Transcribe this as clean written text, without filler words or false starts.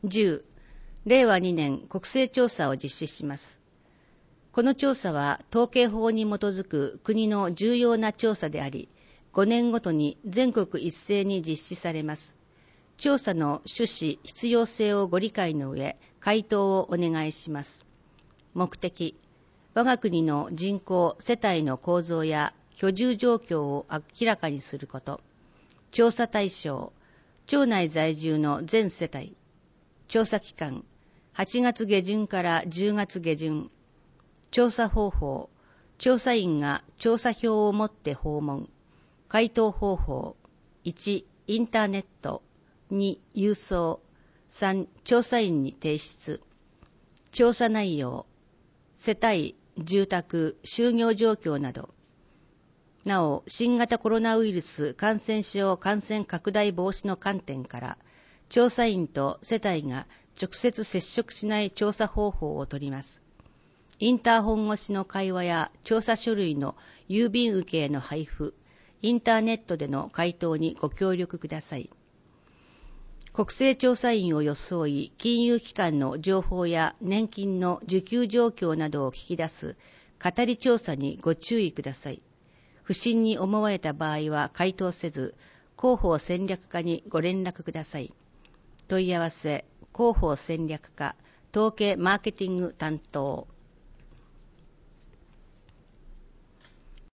10、令和2年国勢調査を実施します。この調査は統計法に基づく国の重要な調査であり、5年ごとに全国一斉に実施されます。調査の趣旨、必要性をご理解の上、回答をお願いします。目的、我が国の人口・世帯の構造や居住状況を明らかにすること。調査対象、町内在住の全世帯。調査期間、8月下旬から10月下旬。調査方法、調査員が調査票を持って訪問。回答方法、1、インターネット。2、郵送。3、調査員に提出。調査内容、世帯、住宅、就業状況など。なお、新型コロナウイルス感染症感染拡大防止の観点から、調査員と世帯が直接接触しない調査方法をとります。インターホン越しの会話や調査書類の郵便受けへの配布、インターネットでの回答にご協力ください。国勢調査員を装い、金融機関の情報や年金の受給状況などを聞き出す語り調査にご注意ください。不審に思われた場合は回答せず、広報戦略課にご連絡ください。問い合わせ、広報戦略課、統計マーケティング担当。